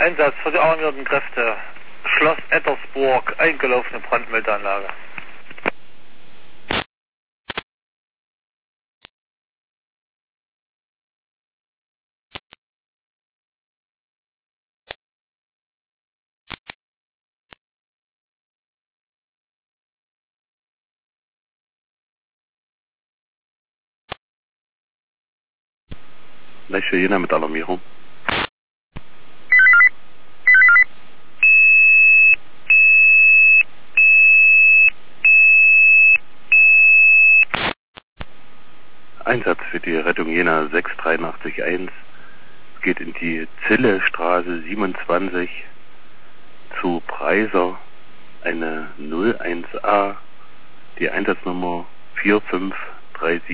Einsatz für die alarmierten Kräfte. Schloss Ettersburg, eingelaufene Brandmeldeanlage. Gleich für Jena mit Alarmierung. Einsatz für die Rettung Jena 6881. Es geht in die Zillestraße 27 zu Preiser, eine 01A, die Einsatznummer 4537.